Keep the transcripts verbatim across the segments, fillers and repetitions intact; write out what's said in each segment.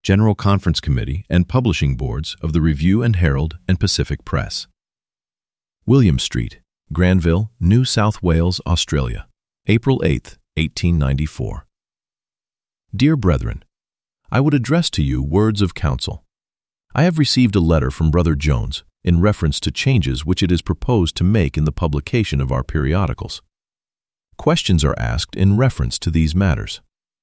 General Conference Committee and Publishing Boards of the Review and Herald and Pacific Press. William Street, Granville, New South Wales, Australia, April eighth, eighteen ninety-four. Dear Brethren, I would address to you words of counsel. I have received a letter from Brother Jones in reference to changes which it is proposed to make in the publication of our periodicals. Questions are asked in reference to these matters.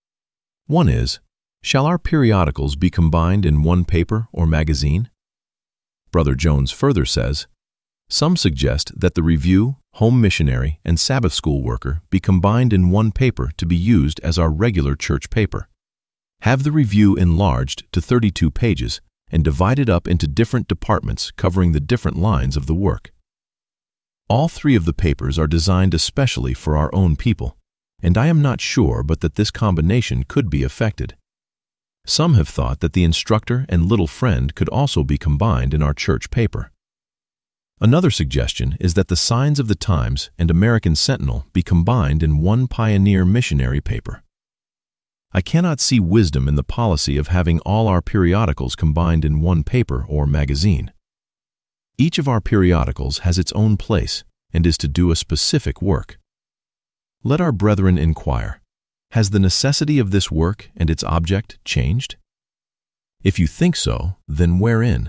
One is, shall our periodicals be combined in one paper or magazine? Brother Jones further says, some suggest that the Review, Home Missionary, and Sabbath School Worker be combined in one paper to be used as our regular church paper. Have the Review enlarged to thirty-two pages and divided up into different departments covering the different lines of the work. All three of the papers are designed especially for our own people, and I am not sure but that this combination could be effected. Some have thought that the Instructor and Little Friend could also be combined in our church paper. Another suggestion is that the Signs of the Times and American Sentinel be combined in one Pioneer Missionary paper. I cannot see wisdom in the policy of having all our periodicals combined in one paper or magazine. Each of our periodicals has its own place and is to do a specific work. Let our brethren inquire, has the necessity of this work and its object changed? If you think so, then wherein?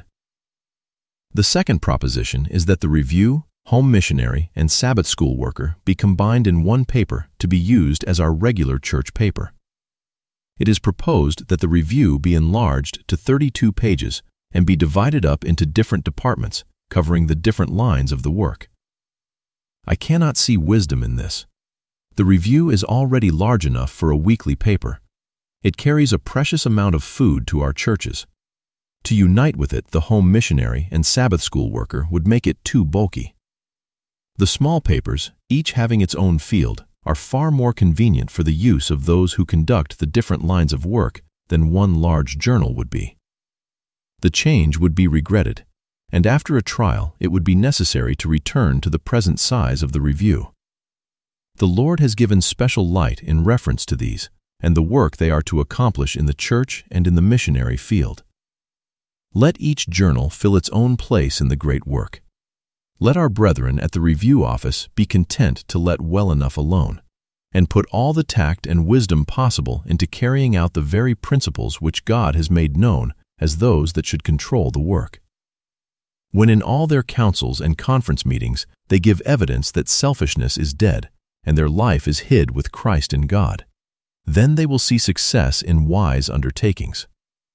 The second proposition is that the Review, Home Missionary, and Sabbath School Worker be combined in one paper to be used as our regular church paper. It is proposed that the Review be enlarged to thirty-two pages and be divided up into different departments covering the different lines of the work. I cannot see wisdom in this. The Review is already large enough for a weekly paper. It carries a precious amount of food to our churches. To unite with it the Home Missionary and Sabbath School Worker would make it too bulky. The small papers, each having its own field, are far more convenient for the use of those who conduct the different lines of work than one large journal would be. The change would be regretted, and after a trial it would be necessary to return to the present size of the Review. The Lord has given special light in reference to these and the work they are to accomplish in the church and in the missionary field. Let each journal fill its own place in the great work. Let our brethren at the Review office be content to let well enough alone, and put all the tact and wisdom possible into carrying out the very principles which God has made known as those that should control the work. When in all their councils and conference meetings they give evidence that selfishness is dead, and their life is hid with Christ in God, then they will see success in wise undertakings.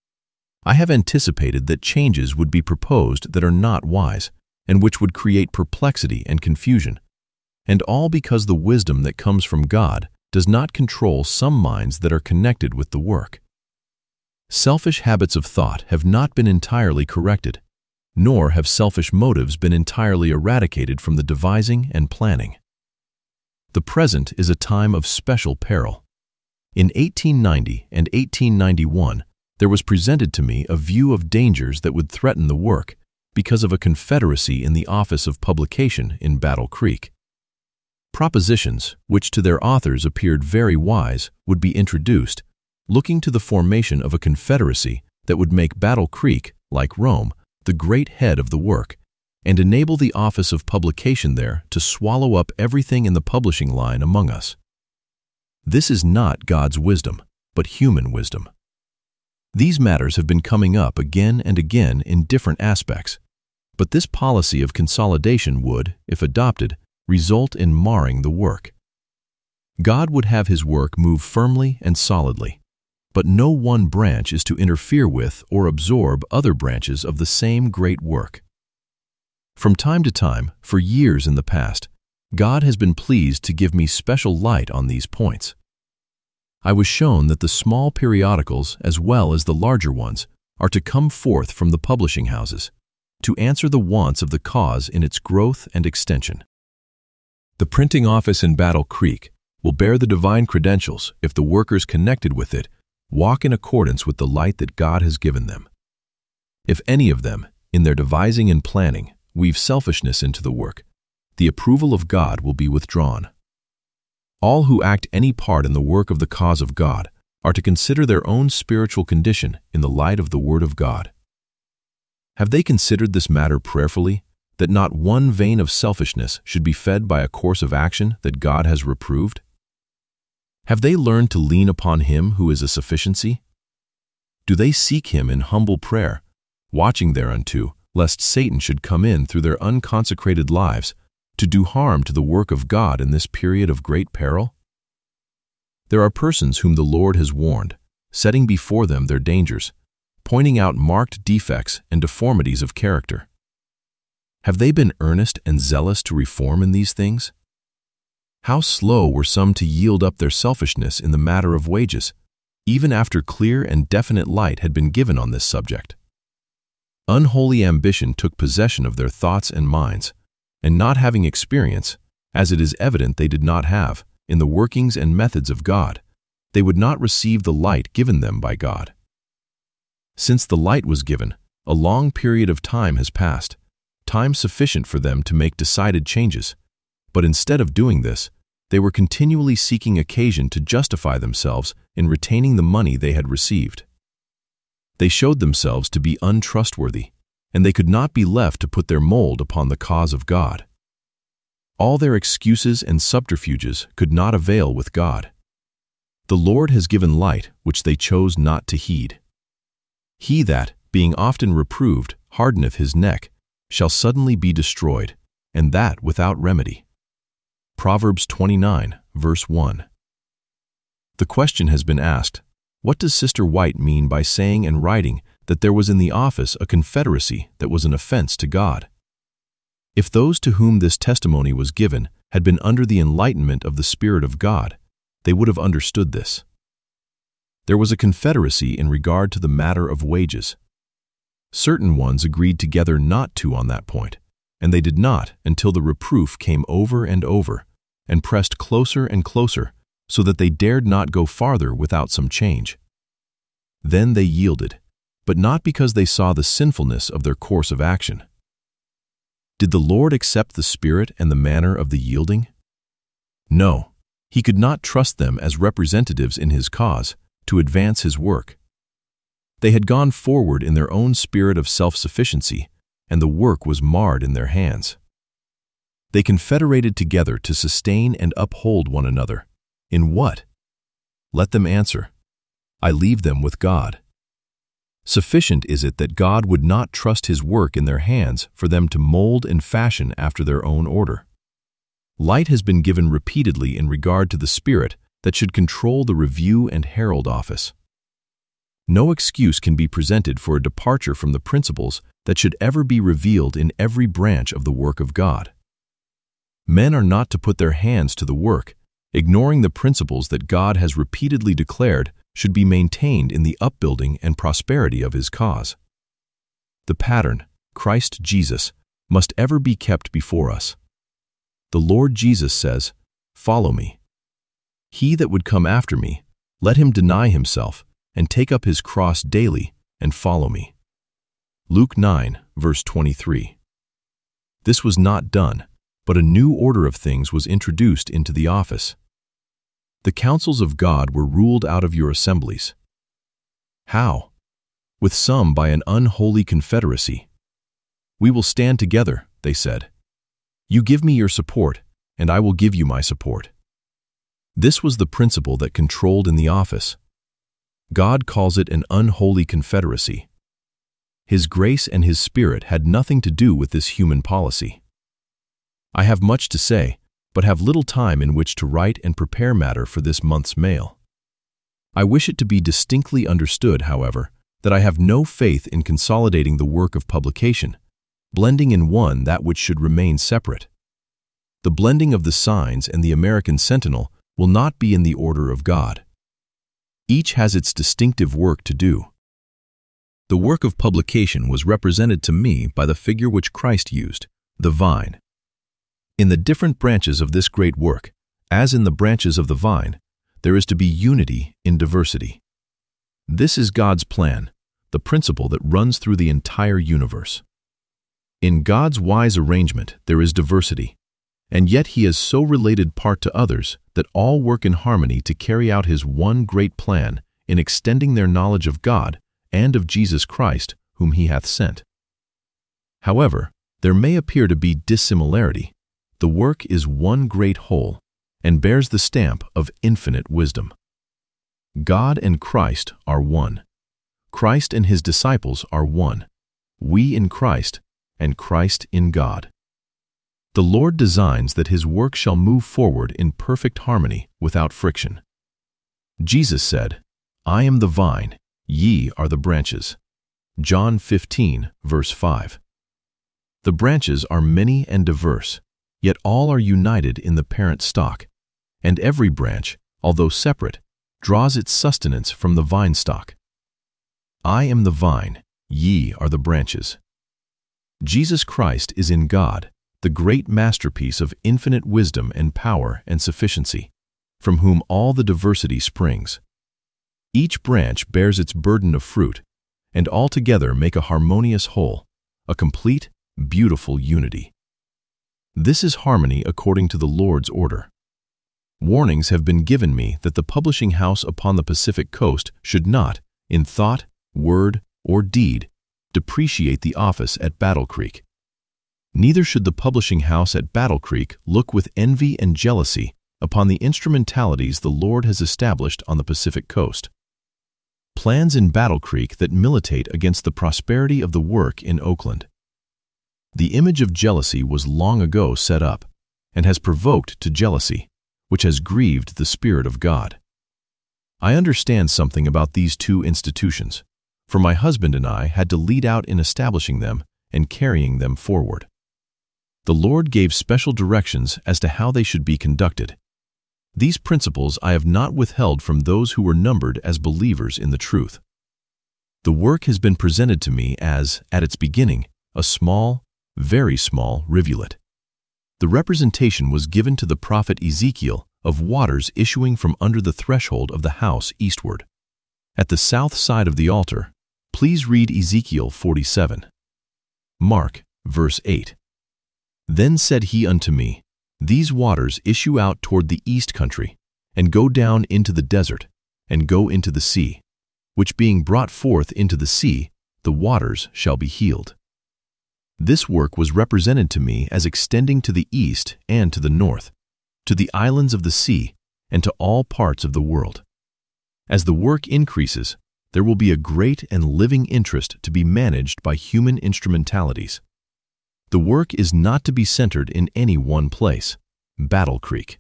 I have anticipated that changes would be proposed that are not wise, and which would create perplexity and confusion, and all because the wisdom that comes from God does not control some minds that are connected with the work. Selfish habits of thought have not been entirely corrected, nor have selfish motives been entirely eradicated from the devising and planning. The present is a time of special peril. In eighteen ninety and eighteen ninety-one, there was presented to me a view of dangers that would threaten the work because of a confederacy in the office of publication in Battle Creek. Propositions, which to their authors appeared very wise, would be introduced, looking to the formation of a confederacy that would make Battle Creek, like Rome, the great head of the work, and enable the office of publication there to swallow up everything in the publishing line among us. This is not God's wisdom, but human wisdom. These matters have been coming up again and again in different aspects, but this policy of consolidation would, if adopted, result in marring the work. God would have His work move firmly and solidly, but no one branch is to interfere with or absorb other branches of the same great work. From time to time, for years in the past, God has been pleased to give me special light on these points. I was shown that the small periodicals as well as the larger ones are to come forth from the publishing houses, to answer the wants of the cause in its growth and extension. The printing office in Battle Creek will bear the divine credentials if the workers connected with it walk in accordance with the light that God has given them. If any of them, in their devising and planning, weave selfishness into the work, the approval of God will be withdrawn. All who act any part in the work of the cause of God are to consider their own spiritual condition in the light of the Word of God. Have they considered this matter prayerfully, that not one vein of selfishness should be fed by a course of action that God has reproved? Have they learned to lean upon Him who is a sufficiency? Do they seek Him in humble prayer, watching thereunto, lest Satan should come in through their unconsecrated lives to do harm to the work of God in this period of great peril? There are persons whom the Lord has warned, setting before them their dangers, pointing out marked defects and deformities of character. Have they been earnest and zealous to reform in these things? How slow were some to yield up their selfishness in the matter of wages, even after clear and definite light had been given on this subject. Unholy ambition took possession of their thoughts and minds, and not having experience, as it is evident they did not have, in the workings and methods of God, they would not receive the light given them by God. Since the light was given, a long period of time has passed, time sufficient for them to make decided changes, but instead of doing this, they were continually seeking occasion to justify themselves in retaining the money they had received. They showed themselves to be untrustworthy, and they could not be left to put their mold upon the cause of God. All their excuses and subterfuges could not avail with God. The Lord has given light which they chose not to heed. He that, being often reproved, hardeneth his neck, shall suddenly be destroyed, and that without remedy. Proverbs twenty-nine, verse one. The question has been asked, what does Sister White mean by saying and writing that there was in the office a confederacy that was an offense to God? If those to whom this testimony was given had been under the enlightenment of the Spirit of God, they would have understood this. There was a confederacy in regard to the matter of wages. Certain ones agreed together not to on that point, and they did not until the reproof came over and over, and pressed closer and closer, so that they dared not go farther without some change. Then they yielded, but not because they saw the sinfulness of their course of action. Did the Lord accept the spirit and the manner of the yielding? No, He could not trust them as representatives in His cause to advance His work. They had gone forward in their own spirit of self-sufficiency, and the work was marred in their hands. They confederated together to sustain and uphold one another. In what? Let them answer. I leave them with God. Sufficient is it that God would not trust His work in their hands for them to mold and fashion after their own order. Light has been given repeatedly in regard to the spirit that should control the review and herald office. No excuse can be presented for a departure from the principles that should ever be revealed in every branch of the work of God. Men are not to put their hands to the work, ignoring the principles that God has repeatedly declared should be maintained in the upbuilding and prosperity of His cause. The pattern, Christ Jesus, must ever be kept before us. The Lord Jesus says, "Follow me. He that would come after me, let him deny himself, and take up his cross daily, and follow me." Luke nine, verse twenty-three. This was not done, but a new order of things was introduced into the office. The counsels of God were ruled out of your assemblies. How? With some by an unholy confederacy. We will stand together, they said. You give me your support, and I will give you my support. This was the principle that controlled in the office. God calls it an unholy confederacy. His grace and His Spirit had nothing to do with this human policy. I have much to say, but have little time in which to write and prepare matter for this month's mail. I wish it to be distinctly understood, however, that I have no faith in consolidating the work of publication, blending in one that which should remain separate. The blending of the Signs and the American Sentinel will not be in the order of God. Each has its distinctive work to do. The work of publication was represented to me by the figure which Christ used, the vine. In the different branches of this great work, as in the branches of the vine, there is to be unity in diversity. This is God's plan, the principle that runs through the entire universe. In God's wise arrangement there is diversity, and yet He has so related part to others that all work in harmony to carry out His one great plan in extending their knowledge of God and of Jesus Christ, whom he hath sent. However, there may appear to be dissimilarity. The work is one great whole, and bears the stamp of infinite wisdom. God and Christ are one. Christ and his disciples are one. We in Christ, and Christ in God. The Lord designs that his work shall move forward in perfect harmony without friction. Jesus said, "I am the vine, ye are the branches." John fifteen, verse five. The branches are many and diverse, yet all are united in the parent stock, and every branch, although separate, draws its sustenance from the vine stock. I am the vine, ye are the branches. Jesus Christ is in God, the great masterpiece of infinite wisdom and power and sufficiency, from whom all the diversity springs. Each branch bears its burden of fruit, and all together make a harmonious whole, a complete, beautiful unity. This is harmony according to the Lord's order. Warnings have been given me that the publishing house upon the Pacific coast should not, in thought, word, or deed, depreciate the office at Battle Creek. Neither should the publishing house at Battle Creek look with envy and jealousy upon the instrumentalities the Lord has established on the Pacific coast. Plans in Battle Creek that militate against the prosperity of the work in Oakland. The image of jealousy was long ago set up, and has provoked to jealousy, which has grieved the Spirit of God. I understand something about these two institutions, for my husband and I had to lead out in establishing them and carrying them forward. The Lord gave special directions as to how they should be conducted. These principles I have not withheld from those who were numbered as believers in the truth. The work has been presented to me as, at its beginning, a small, very small rivulet. The representation was given to the prophet Ezekiel of waters issuing from under the threshold of the house eastward. At the south side of the altar, please read Ezekiel forty-seven. Mark, verse eight. Then said he unto me, These waters issue out toward the east country, and go down into the desert, and go into the sea, which being brought forth into the sea, the waters shall be healed. This work was represented to me as extending to the east and to the north, to the islands of the sea, and to all parts of the world. As the work increases, there will be a great and living interest to be managed by human instrumentalities. The work is not to be centered in any one place, Battle Creek.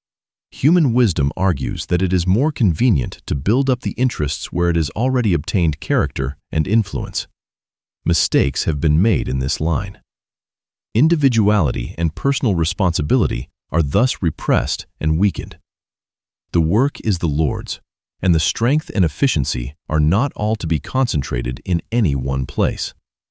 Human wisdom argues that it is more convenient to build up the interests where it has already obtained character and influence. Mistakes have been made in this line. Individuality and personal responsibility are thus repressed and weakened. The work is the Lord's, and the strength and efficiency are not all to be concentrated in any one place.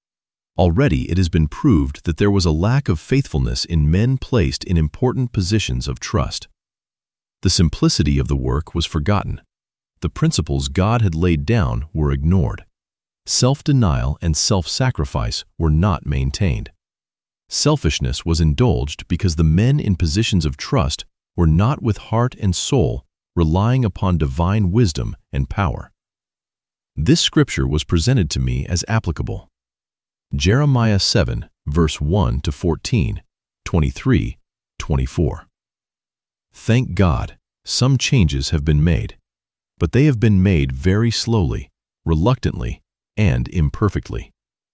Already it has been proved that there was a lack of faithfulness in men placed in important positions of trust. The simplicity of the work was forgotten. The principles God had laid down were ignored. Self-denial and self-sacrifice were not maintained. Selfishness was indulged because the men in positions of trust were not with heart and soul relying upon divine wisdom and power. This scripture was presented to me as applicable. Jeremiah seven, verse one to fourteen, twenty-three, twenty-four. Thank God, some changes have been made, but they have been made very slowly, reluctantly, and imperfectly.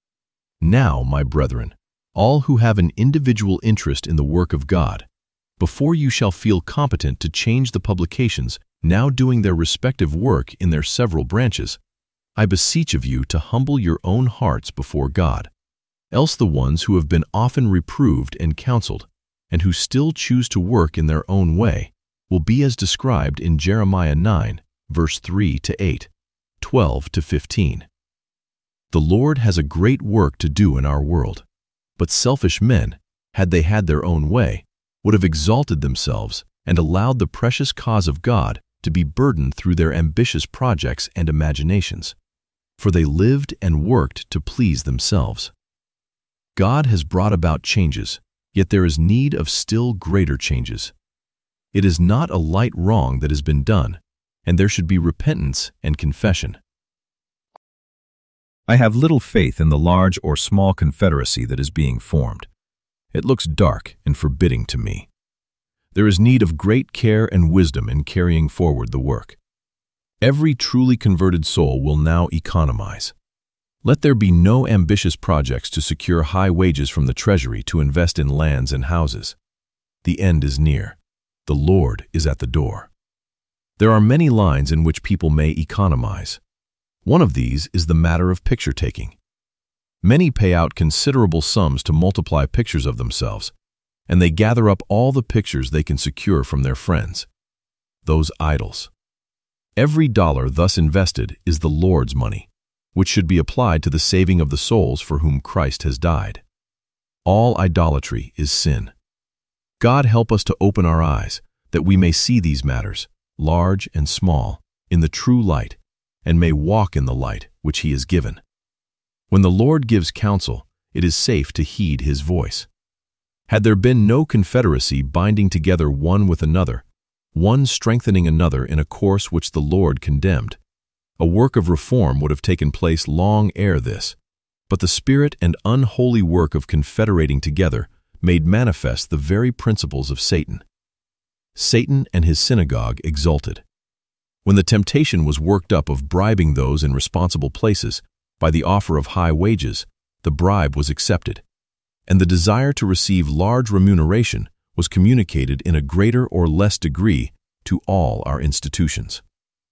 Now, my brethren, all who have an individual interest in the work of God, before you shall feel competent to change the publications now doing their respective work in their several branches, I beseech of you to humble your own hearts before God, else the ones who have been often reproved and counseled, and who still choose to work in their own way, will be as described in Jeremiah nine, verse three to eight, twelve to fifteen. The Lord has a great work to do in our world, but selfish men, had they had their own way, would have exalted themselves and allowed the precious cause of God to be burdened through their ambitious projects and imaginations, for they lived and worked to please themselves. God has brought about changes, yet there is need of still greater changes. It is not a light wrong that has been done, and there should be repentance and confession. I have little faith in the large or small confederacy that is being formed. It looks dark and forbidding to me. There is need of great care and wisdom in carrying forward the work. Every truly converted soul will now economize. Let there be no ambitious projects to secure high wages from the treasury to invest in lands and houses. The end is near. The Lord is at the door. There are many lines in which people may economize. One of these is the matter of picture taking. Many pay out considerable sums to multiply pictures of themselves, and they gather up all the pictures they can secure from their friends, those idols. Every dollar thus invested is the Lord's money, which should be applied to the saving of the souls for whom Christ has died. All idolatry is sin. God help us to open our eyes, that we may see these matters, large and small, in the true light, and may walk in the light which He has given. When the Lord gives counsel, it is safe to heed His voice. Had there been no confederacy binding together one with another, one strengthening another in a course which the Lord condemned, a work of reform would have taken place long ere this, but the spirit and unholy work of confederating together made manifest the very principles of Satan. Satan and his synagogue exulted. When the temptation was worked up of bribing those in responsible places by the offer of high wages, the bribe was accepted, and the desire to receive large remuneration was communicated in a greater or less degree to all our institutions.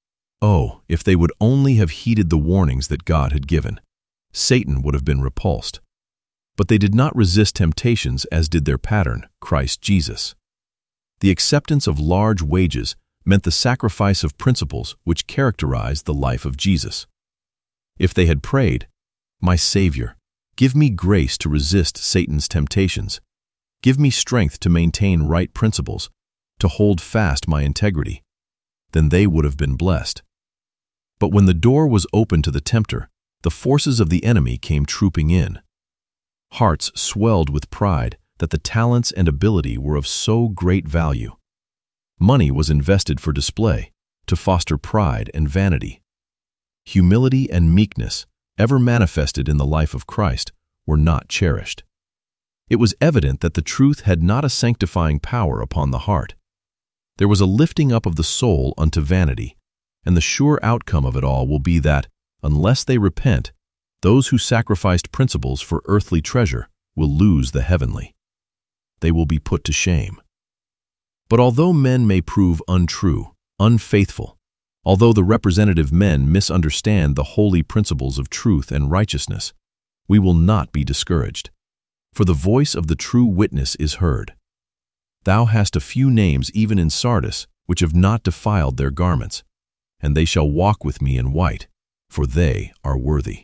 Oh, if they would only have heeded the warnings that God had given, Satan would have been repulsed. But they did not resist temptations as did their pattern, Christ Jesus. The acceptance of large wages meant the sacrifice of principles which characterized the life of Jesus. If they had prayed, "My Savior, give me grace to resist Satan's temptations. Give me strength to maintain right principles, to hold fast my integrity," then they would have been blessed. But when the door was open to the tempter, the forces of the enemy came trooping in. Hearts swelled with pride that the talents and ability were of so great value. Money was invested for display, to foster pride and vanity. Humility and meekness, ever manifested in the life of Christ, were not cherished. It was evident that the truth had not a sanctifying power upon the heart. There was a lifting up of the soul unto vanity, and the sure outcome of it all will be that, unless they repent, those who sacrificed principles for earthly treasure will lose the heavenly. They will be put to shame. But although men may prove untrue, unfaithful, although the representative men misunderstand the holy principles of truth and righteousness, we will not be discouraged, for the voice of the true witness is heard. Thou hast a few names even in Sardis which have not defiled their garments, and they shall walk with me in white, for they are worthy.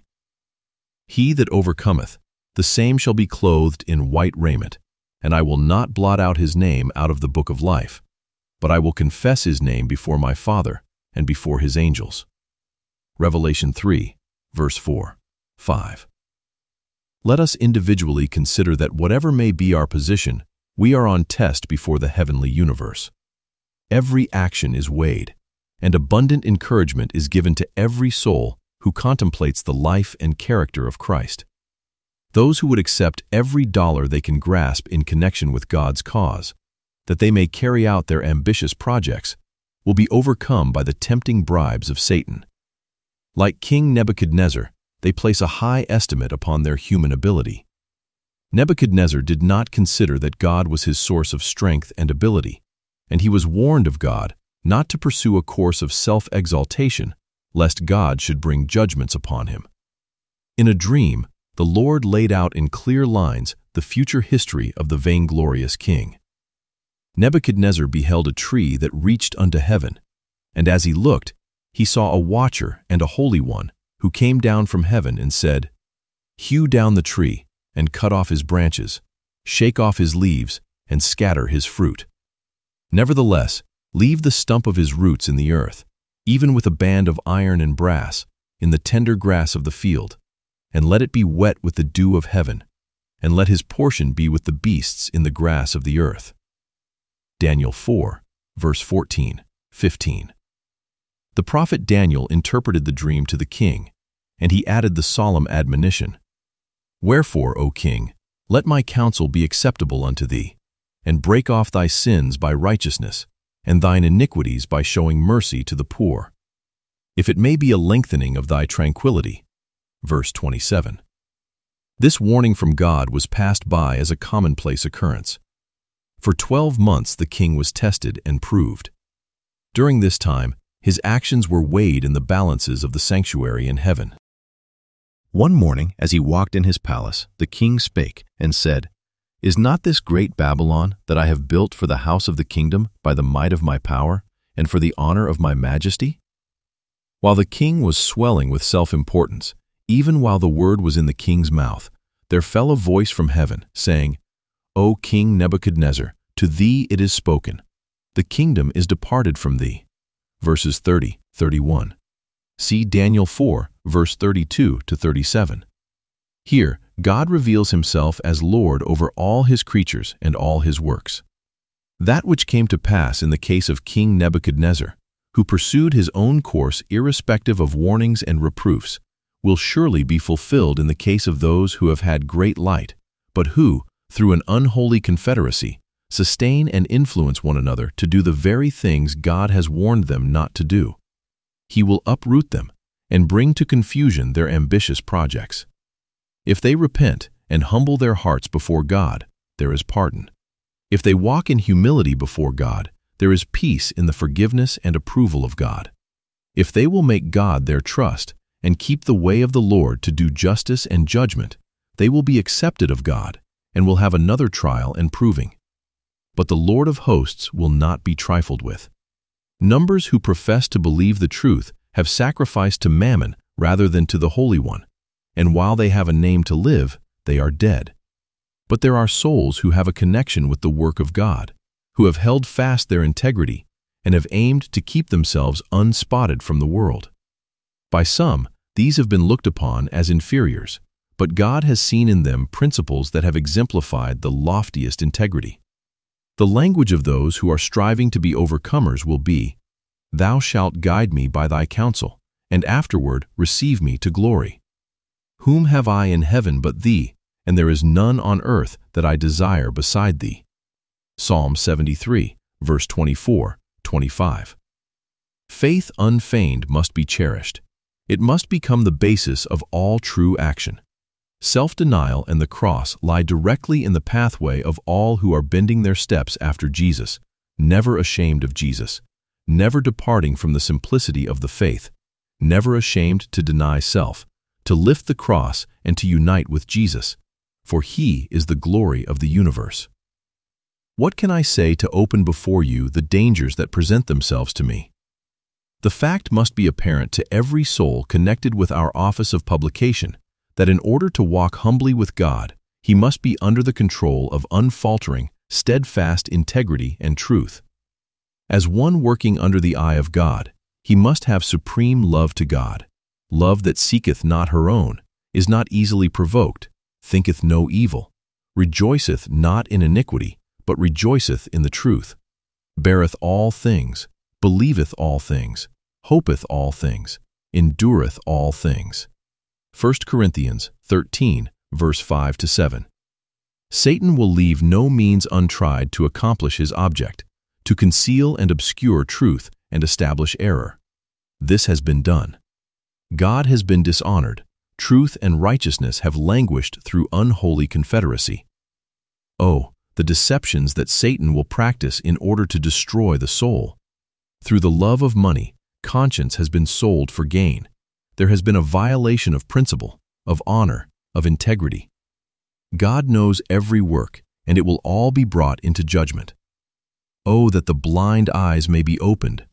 He that overcometh, the same shall be clothed in white raiment, and I will not blot out his name out of the book of life, but I will confess his name before my Father and before his angels. Revelation three, verse four, five. Let us individually consider that whatever may be our position, we are on test before the heavenly universe. Every action is weighed, and abundant encouragement is given to every soul who contemplates the life and character of Christ. Those who would accept every dollar they can grasp in connection with God's cause, that they may carry out their ambitious projects, will be overcome by the tempting bribes of Satan. Like King Nebuchadnezzar, they place a high estimate upon their human ability. Nebuchadnezzar did not consider that God was his source of strength and ability, and he was warned of God not to pursue a course of self-exaltation, lest God should bring judgments upon him. In a dream, the Lord laid out in clear lines the future history of the vainglorious king. Nebuchadnezzar beheld a tree that reached unto heaven, and as he looked, he saw a watcher and a holy one who came down from heaven and said, "Hew down the tree, and cut off his branches, shake off his leaves, and scatter his fruit. Nevertheless, leave the stump of his roots in the earth, even with a band of iron and brass, in the tender grass of the field, and let it be wet with the dew of heaven, and let his portion be with the beasts in the grass of the earth." Daniel four, verse fourteen, fifteen. The prophet Daniel interpreted the dream to the king, and he added the solemn admonition, "Wherefore, O king, let my counsel be acceptable unto thee, and break off thy sins by righteousness, and thine iniquities by showing mercy to the poor, if it may be a lengthening of thy tranquility." Verse twenty-seven. This warning from God was passed by as a commonplace occurrence. For twelve months the king was tested and proved. During this time, his actions were weighed in the balances of the sanctuary in heaven. One morning, as he walked in his palace, the king spake and said, "Is not this great Babylon that I have built for the house of the kingdom by the might of my power and for the honor of my majesty?" While the king was swelling with self-importance, even while the word was in the king's mouth, there fell a voice from heaven, saying, "O King Nebuchadnezzar, to thee it is spoken. The kingdom is departed from thee." Verses thirty, thirty-one. See Daniel four, verse thirty-two to thirty-seven. Here, God reveals himself as Lord over all his creatures and all his works. That which came to pass in the case of King Nebuchadnezzar, who pursued his own course irrespective of warnings and reproofs, will surely be fulfilled in the case of those who have had great light, but who, through an unholy confederacy, sustain and influence one another to do the very things God has warned them not to do. He will uproot them and bring to confusion their ambitious projects. If they repent and humble their hearts before God, there is pardon. If they walk in humility before God, there is peace in the forgiveness and approval of God. If they will make God their trust and keep the way of the Lord to do justice and judgment, they will be accepted of God and will have another trial and proving. But the Lord of hosts will not be trifled with. Numbers who profess to believe the truth have sacrificed to Mammon rather than to the Holy One, and while they have a name to live, they are dead. But there are souls who have a connection with the work of God, who have held fast their integrity and have aimed to keep themselves unspotted from the world. By some, these have been looked upon as inferiors, but God has seen in them principles that have exemplified the loftiest integrity. The language of those who are striving to be overcomers will be, "Thou shalt guide me by thy counsel, and afterward receive me to glory. Whom have I in heaven but thee, and there is none on earth that I desire beside thee." Psalm seventy-three, verse twenty-four, twenty-five. Faith unfeigned must be cherished. It must become the basis of all true action. Self-denial and the cross lie directly in the pathway of all who are bending their steps after Jesus, never ashamed of Jesus, never departing from the simplicity of the faith, never ashamed to deny self, to lift the cross and to unite with Jesus, for he is the glory of the universe. What can I say to open before you the dangers that present themselves to me? The fact must be apparent to every soul connected with our office of publication that in order to walk humbly with God, he must be under the control of unfaltering, steadfast integrity and truth. As one working under the eye of God, he must have supreme love to God, love that seeketh not her own, is not easily provoked, thinketh no evil, rejoiceth not in iniquity, but rejoiceth in the truth, beareth all things, believeth all things, hopeth all things, endureth all things. First Corinthians thirteen, verse five to seven. Satan will leave no means untried to accomplish his object, to conceal and obscure truth and establish error. This has been done. God has been dishonored. Truth and righteousness have languished through unholy confederacy. Oh, the deceptions that Satan will practice in order to destroy the soul. Through the love of money, conscience has been sold for gain. There has been a violation of principle, of honor, of integrity. God knows every work, and it will all be brought into judgment. Oh, that the blind eyes may be opened,